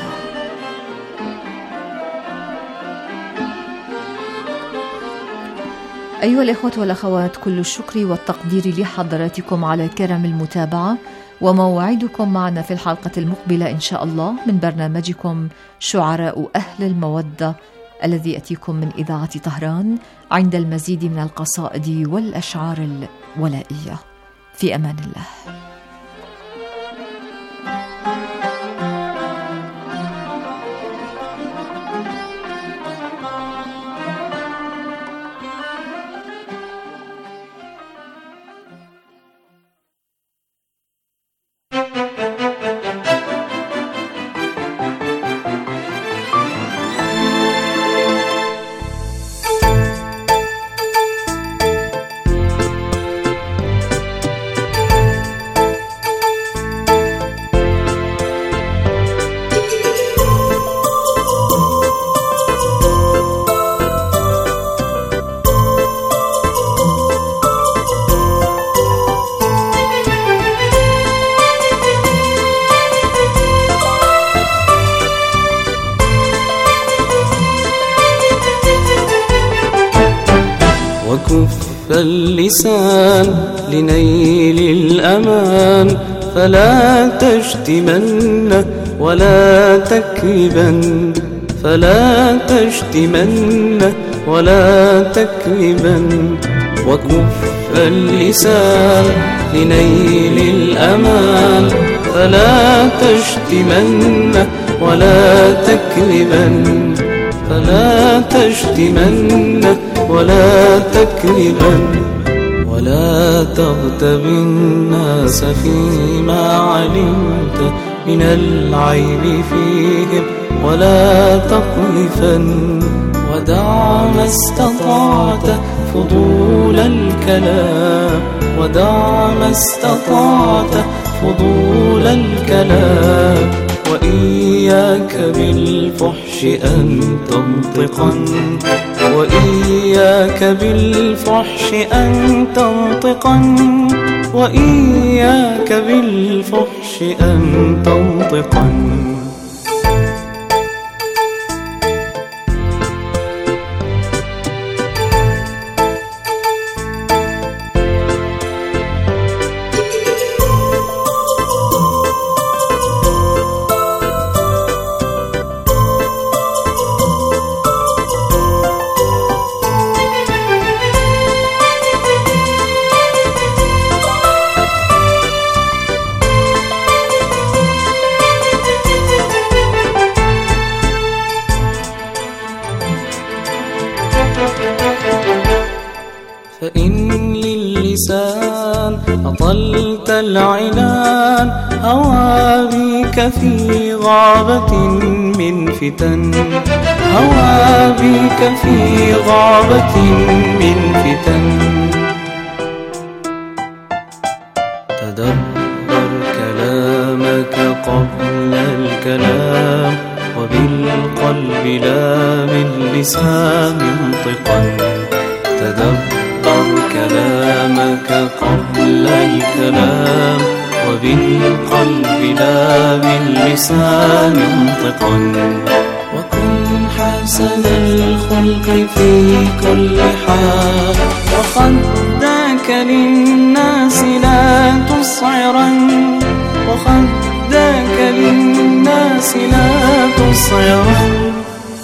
أيها الإخوة والأخوات، كل الشكر والتقدير لحضراتكم على كرم المتابعة، وموعدكم معنا في الحلقة المقبلة إن شاء الله من برنامجكم شعراء أهل المودة، الذي يأتيكم من إذاعة طهران عند المزيد من القصائد والأشعار الولائية. في أمان الله. وكف اللسان لنيل الأمان، فلا تشتمن ولا تكذبن، فلا تشتمن ولا تكذبن. وكف اللسان لنيل الأمان، فلا تشتمن ولا تكذبن، فلا تشتمن ولا تكذبن. ولا تغتب الناس فيما علمت من العيب فيهم، ولا تقذفن. ودع ما استطعت فضول الكلام، ودع ما استطعت فضول الكلام. وإياك بالفحش أن تنطقا، وإياك بالفحش أن تنطقا، وإياك بالفحش أن تنطقا. فإن اللسان أطلت العنان هوى بك في غابة من فتن هوى بك في غابة من فتن تدبر كلامك قبل الكلام وبالقلب لا باللسان منطقا تدبر كلامك قبل الكلام وبالقلب لا باللسان منطقا وكن حسن الخلق في كل حال وخدك للناس لا تصعرن وخدك للناس لا تصعرن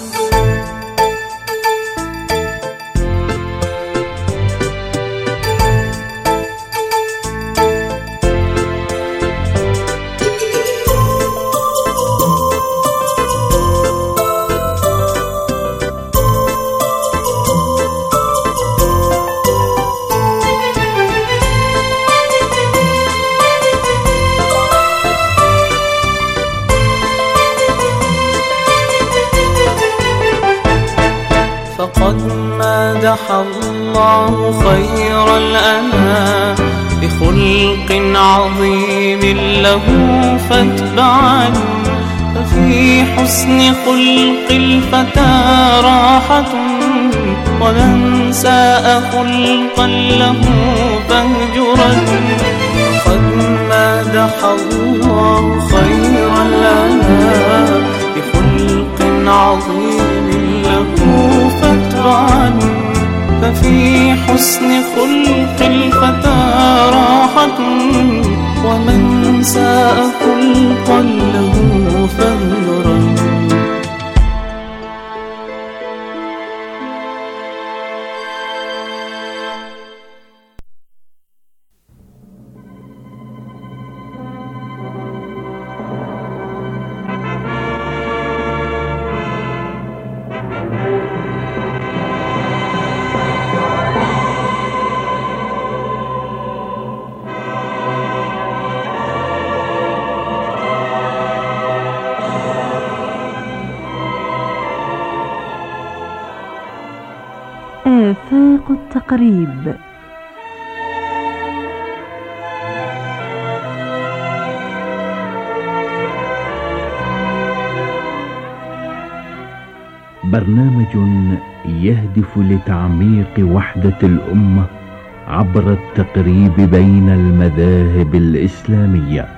فقد مدح الله خير الأنام بخلق عظيم له فاتبعا ففي حسن خلق الفتى راحة ومن ساء خلقا له فاهجرا فقد مدح الله خير الأنام بخلق عظيم له فاتبعا ففي حسن خلق الفتى راحة ومن ساء خلقا له فاهجرا آفاق التقريب. برنامج يهدف لتعميق وحدة الأمة عبر التقريب بين المذاهب الإسلامية.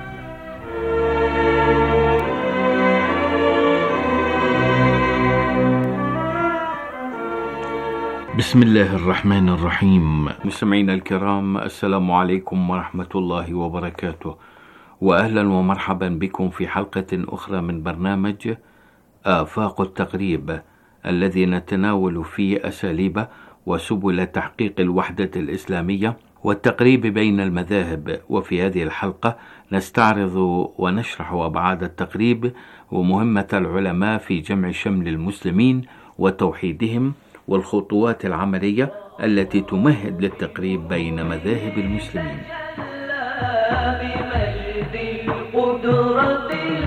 بسم الله الرحمن الرحيم. مستمعينا الكرام، السلام عليكم ورحمة الله وبركاته، وأهلا ومرحبا بكم في حلقة أخرى من برنامج آفاق التقريب، الذي نتناول فيه أساليب وسبل تحقيق الوحدة الإسلامية والتقريب بين المذاهب. وفي هذه الحلقة نستعرض ونشرح أبعاد التقريب ومهمة العلماء في جمع شمل المسلمين وتوحيدهم، والخطوات العملية التي تمهد للتقريب بين مذاهب المسلمين. بمجد القدرة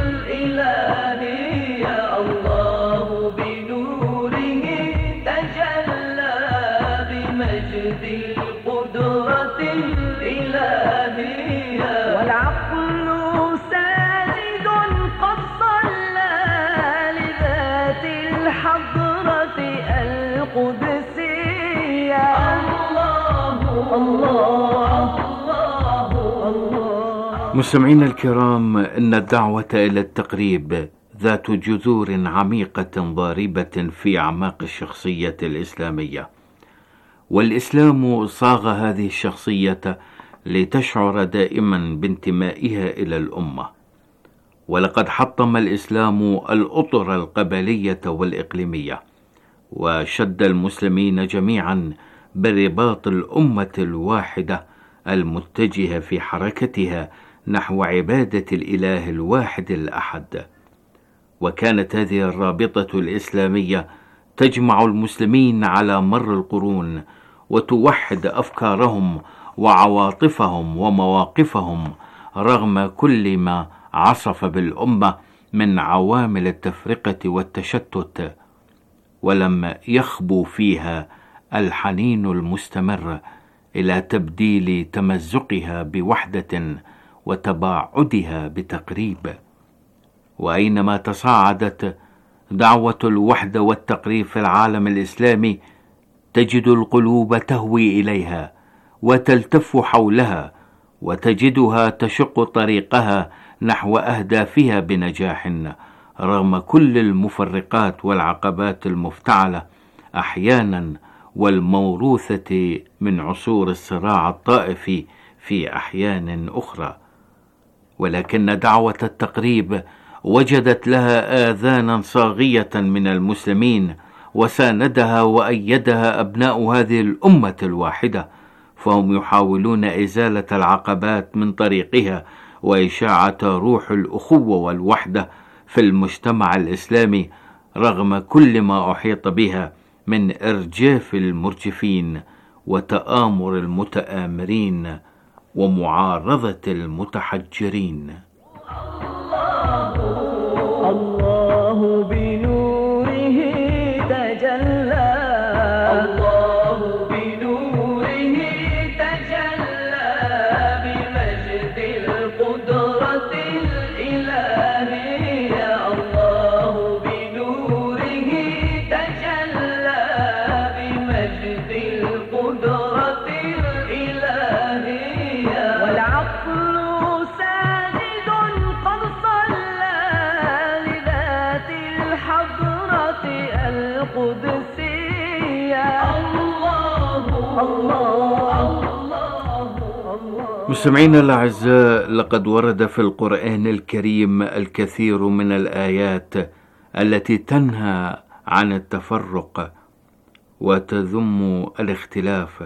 الإلهية الله بنوره تجلى، بمجد القدرة الإلهية والعقل ساجد قد صلى لذات الحضرة القدسية. الله الله مستمعينا الكرام، إن الدعوة إلى التقريب ذات جذور عميقة ضاربة في أعماق الشخصية الإسلامية، والإسلام صاغ هذه الشخصية لتشعر دائما بانتمائها إلى الأمة. ولقد حطم الإسلام الأطر القبلية والإقليمية، وشد المسلمين جميعا برباط الأمة الواحدة المتجهة في حركتها نحو عبادة الإله الواحد الأحد. وكانت هذه الرابطة الإسلامية تجمع المسلمين على مر القرون، وتوحد أفكارهم وعواطفهم ومواقفهم رغم كل ما عصف بالأمة من عوامل التفرقة والتشتت، ولم يخبو فيها الحنين المستمر إلى تبديل تمزقها بوحدة وتباعدها بتقريب. وأينما تصاعدت دعوة الوحدة والتقريب في العالم الإسلامي تجد القلوب تهوي إليها وتلتف حولها، وتجدها تشق طريقها نحو أهدافها بنجاح رغم كل المفرقات والعقبات المفتعلة أحيانا والموروثة من عصور الصراع الطائفي في أحيان أخرى. ولكن دعوة التقريب وجدت لها آذانا صاغية من المسلمين، وساندها وأيدها أبناء هذه الأمة الواحدة، فهم يحاولون إزالة العقبات من طريقها وإشاعة روح الأخوة والوحدة في المجتمع الإسلامي رغم كل ما أحيط بها من إرجاف المرجفين وتآمر المتآمرين ومعارضة المتحجرين. الله بنوره تجلى، الله بنوره تجلى بمجد القدرة الإلهية، الله بنوره تجلى بمجد القدرة الإلهية، والعقل ساجد قد صلى لذات الحضرة القدسية. الله الله مستمعينا الأعزاء، لقد ورد في القرآن الكريم الكثير من الآيات التي تنهى عن التفرق وتذم الاختلاف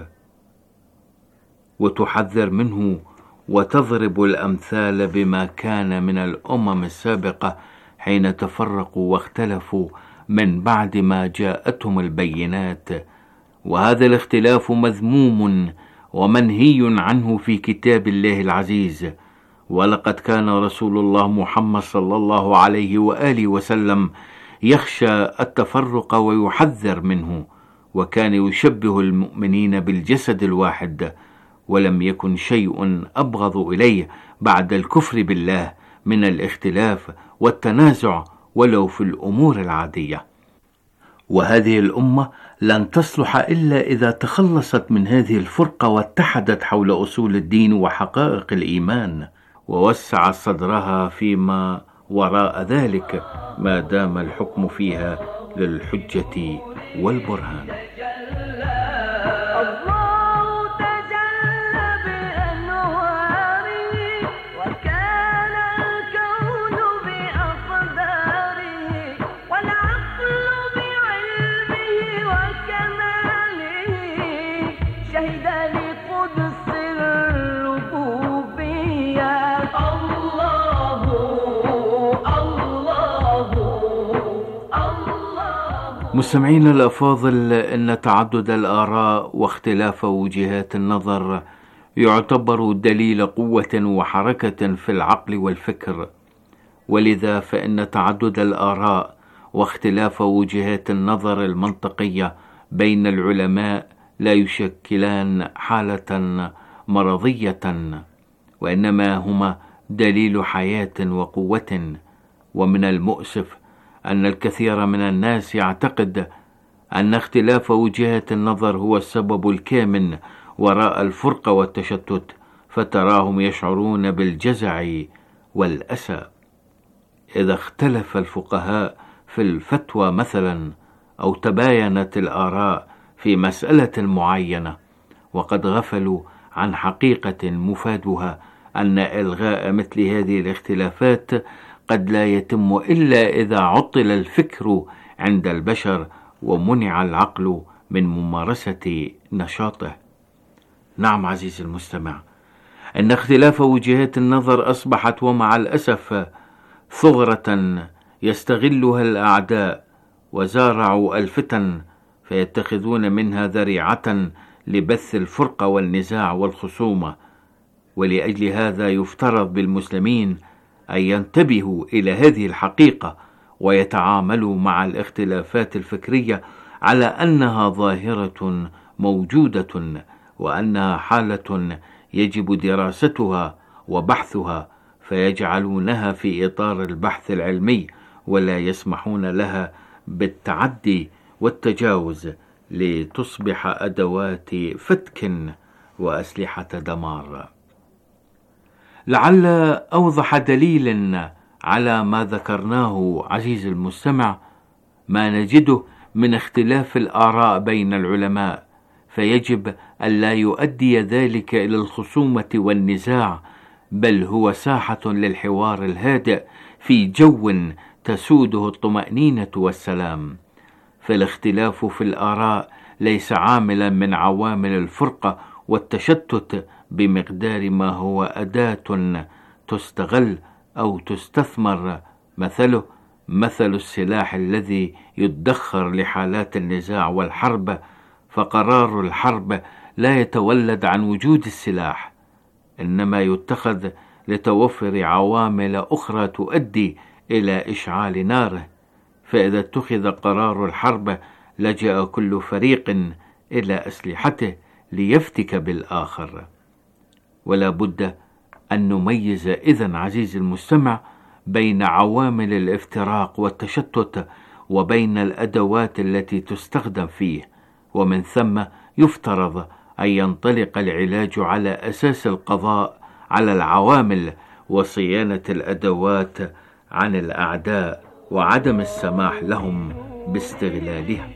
وتحذر منه وتضرب الأمثال بما كان من الأمم السابقة حين تفرقوا واختلفوا من بعد ما جاءتهم البينات. وهذا الاختلاف مذموم ومنهي عنه في كتاب الله العزيز، ولقد كان رسول الله محمد صلى الله عليه وآله وسلم يخشى التفرق ويحذر منه، وكان يشبه المؤمنين بالجسد الواحد، ولم يكن شيء أبغض إليه بعد الكفر بالله من الاختلاف والتنازع ولو في الأمور العادية. وهذه الأمة لن تصلح إلا إذا تخلصت من هذه الفرقة واتحدت حول أصول الدين وحقائق الإيمان، ووسعت صدرها فيما وراء ذلك ما دام الحكم فيها للحجة والبرهان. مستمعين الأفاضل، إن تعدد الآراء واختلاف وجهات النظر يعتبر دليل قوة وحركة في العقل والفكر، ولذا فإن تعدد الآراء واختلاف وجهات النظر المنطقية بين العلماء لا يشكلان حالة مرضية، وإنما هما دليل حياة وقوة. ومن المؤسف أن الكثير من الناس يعتقد أن اختلاف وجهات النظر هو السبب الكامن وراء الفرقة والتشتت، فتراهم يشعرون بالجزع والأسى. إذا اختلف الفقهاء في الفتوى مثلا، أو تباينت الآراء في مسألة معينة، وقد غفلوا عن حقيقة مفادها أن إلغاء مثل هذه الاختلافات قد لا يتم إلا إذا عطل الفكر عند البشر ومنع العقل من ممارسة نشاطه. نعم عزيزي المستمع، إن اختلاف وجهات النظر أصبحت ومع الأسف ثغرة يستغلها الأعداء، وزارعوا الفتن فيتخذون منها ذريعة لبث الفرقة والنزاع والخصومة، ولأجل هذا يفترض بالمسلمين أن ينتبهوا إلى هذه الحقيقة ويتعاملوا مع الاختلافات الفكرية على أنها ظاهرة موجودة، وأنها حالة يجب دراستها وبحثها، فيجعلونها في إطار البحث العلمي ولا يسمحون لها بالتعدي والتجاوز لتصبح أدوات فتك وأسلحة دمار. لعل أوضح دليل على ما ذكرناه عزيزي المستمع ما نجده من اختلاف الآراء بين العلماء، فيجب ألا يؤدي ذلك إلى الخصومة والنزاع، بل هو ساحة للحوار الهادئ في جو تسوده الطمأنينة والسلام. فالاختلاف في الآراء ليس عاملا من عوامل الفرقة والتشتت بمقدار ما هو أداة تستغل أو تستثمر، مثله مثل السلاح الذي يدخر لحالات النزاع والحرب، فقرار الحرب لا يتولد عن وجود السلاح، إنما يتخذ لتوفر عوامل أخرى تؤدي إلى إشعال ناره. فإذا اتخذ قرار الحرب لجأ كل فريق إلى أسلحته ليفتك بالآخر. ولا بد أن نميز إذن عزيزي المستمع بين عوامل الافتراق والتشتت وبين الأدوات التي تستخدم فيه، ومن ثم يفترض أن ينطلق العلاج على أساس القضاء على العوامل وصيانة الأدوات عن الأعداء وعدم السماح لهم باستغلالها.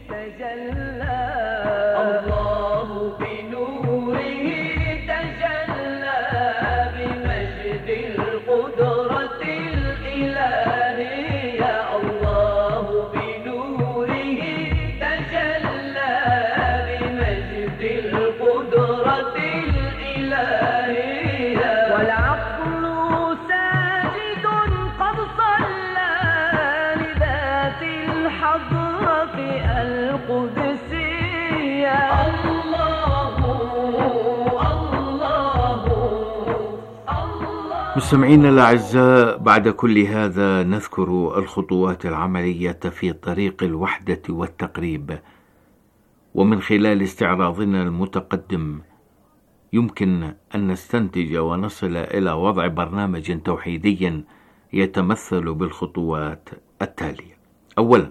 مستمعينا الأعزاء، بعد كل هذا نذكر الخطوات العملية في طريق الوحدة والتقريب، ومن خلال استعراضنا المتقدم يمكن أن نستنتج ونصل إلى وضع برنامج توحيدي يتمثل بالخطوات التالية. أولا،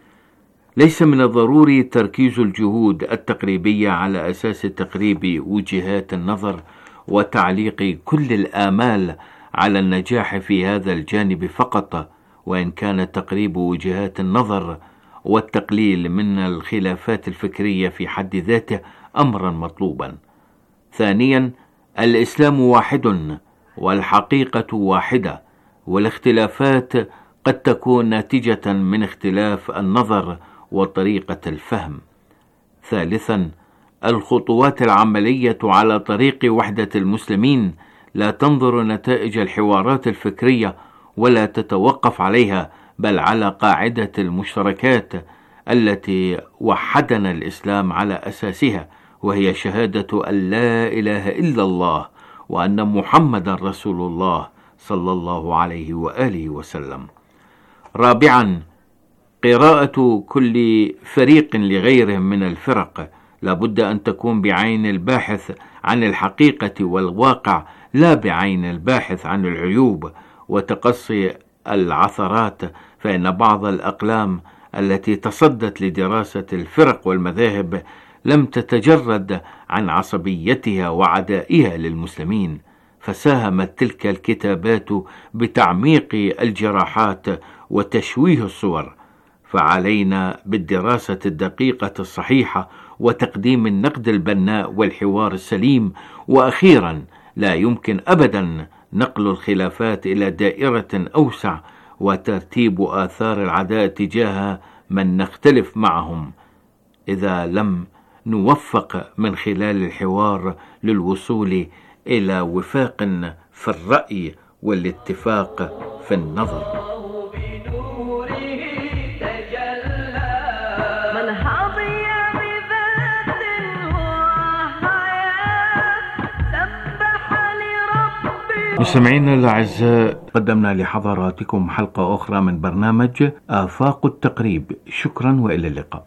ليس من الضروري تركيز الجهود التقريبية على أساس تقريب وجهات النظر وتعليق كل الآمال على النجاح في هذا الجانب فقط، وإن كان تقريب وجهات النظر والتقليل من الخلافات الفكرية في حد ذاته أمرا مطلوبا. ثانيا، الإسلام واحد والحقيقة واحدة، والاختلافات قد تكون ناتجة من اختلاف النظر وطريقة الفهم. ثالثا، الخطوات العملية على طريق وحدة المسلمين لا تنظر نتائج الحوارات الفكرية ولا تتوقف عليها، بل على قاعدة المشتركات التي وحدنا الإسلام على أساسها، وهي شهادة أن لا إله إلا الله وأن محمد رسول الله صلى الله عليه وآله وسلم. رابعا، قراءة كل فريق لغيره من الفرق لابد أن تكون بعين الباحث عن الحقيقة والواقع، لا بعين الباحث عن العيوب وتقصي العثرات، فإن بعض الأقلام التي تصدت لدراسة الفرق والمذاهب لم تتجرد عن عصبيتها وعدائها للمسلمين، فساهمت تلك الكتابات بتعميق الجراحات وتشويه الصور. فعلينا بالدراسة الدقيقة الصحيحة وتقديم النقد البناء والحوار السليم. وأخيرا، لا يمكن أبدا نقل الخلافات إلى دائرة أوسع وترتيب آثار العداء تجاه من نختلف معهم إذا لم نوفق من خلال الحوار للوصول إلى وفاق في الرأي والاتفاق في النظر. من هضي بذات هو مستمعينا الأعزاء، قدمنا لحضراتكم حلقة أخرى من برنامج آفاق التقريب. شكرا وإلى اللقاء.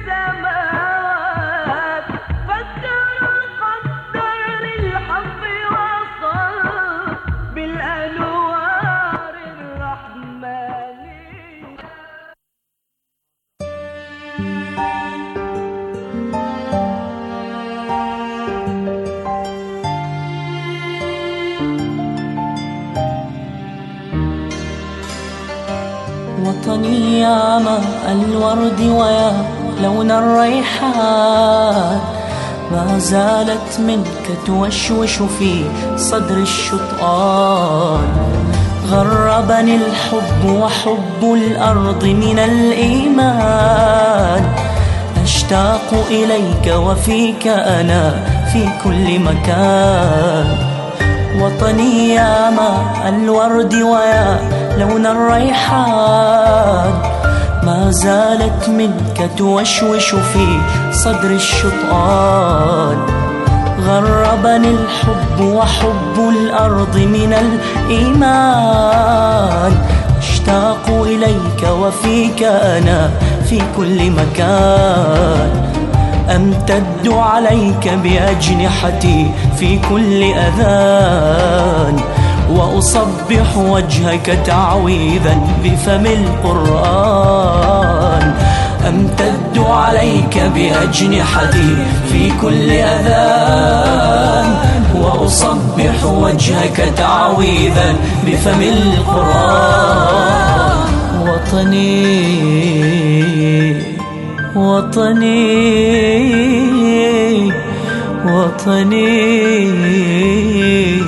وطني يا ماء الورد ويا لون الريحان، ما زالت منك توشوش في صدر الشطآن. غربني الحب وحب الأرض من الإيمان، أشتاق إليك وفيك أنا في كل مكان. وطني يا ماء الورد ويا لون الريحان، ما زالت منك توشوش في صدر الشطآن. غربني الحب وحب الأرض من الإيمان، أشتاق إليك وفيك أنا في كل مكان. أمتد عليك بأجنحتي في كل أذان، وأصبح وجهك تعويذا بفم القرآن. أمتد عليك بأجنحتي في كل أذان، وأصبح وجهك تعويذا بفم القرآن. وطني وطني وطني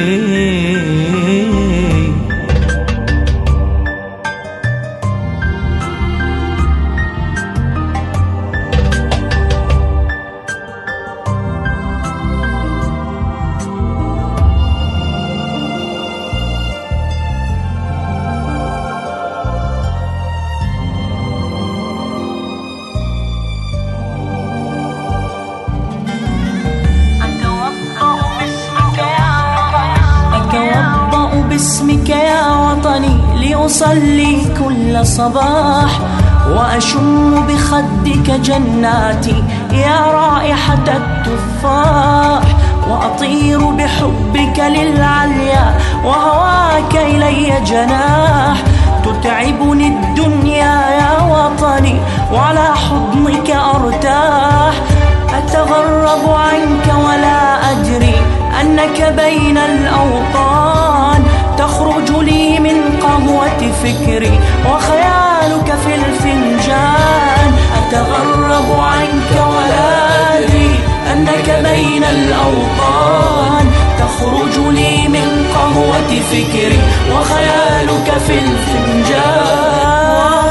باسمك يا وطني لأصلي كل صباح، وأشم بخدك جناتي يا رائحة التفاح. وأطير بحبك للعليا وهواك إلي جناح. تتعبني الدنيا يا وطني وعلى حضنك أرتاح. أتغرب عنك ولا أدري أنك بين الأوطان. تخرج لي من قهوة فكري وخيالك في الفنجان. أتغرب عنك ولا أدري أنك بين الأوطان. تخرج لي من قهوة فكري وخيالك في الفنجان.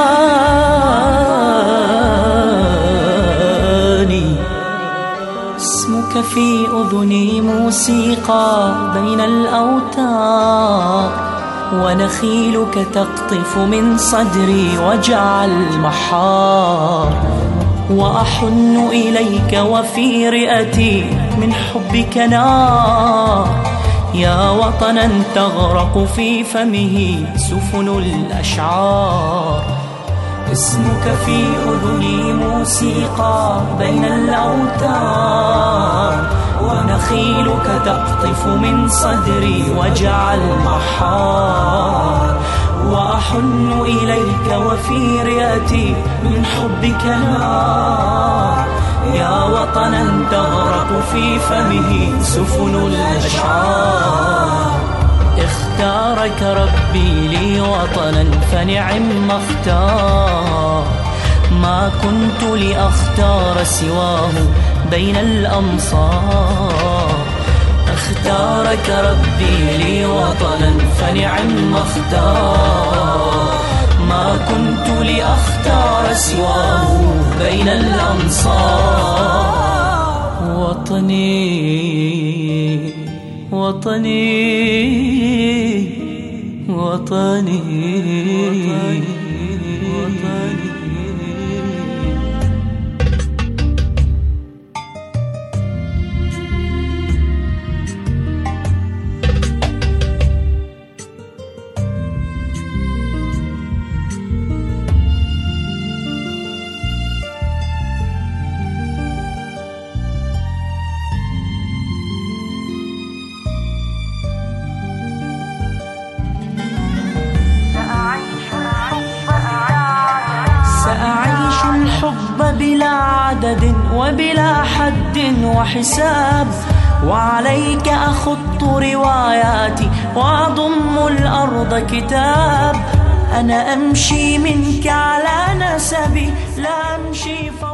اسمك في أذني موسيقى بين الأوتار، ونخيلك تقطف من صدري وجع المحار. وأحن إليك وفي رئتي من حبك نار. يا وطنا تغرق في فمه سفن الأشعار. اسمك في أذني موسيقى بين الأوتار، ونخيلك تقطف من صدري وجع المحار. وأحن إليك وفي رئتي من حبك نار. يا وطنا تغرق في فمه سفن الأشعار. اختارك ربي لي وطنا فنعم ما اختار. ما كنت لأختار سواه بين الأمصار. اختارك ربي لي وطنا فنعم ما اختار. ما كنت لأختار سواه بين الأمصار. وطني وطني وطني وطني. وبلا حد وحساب، وعليك أخط رواياتي وأضم الأرض كتاب. أنا أمشي منك على نسبي، لا أمشي فوق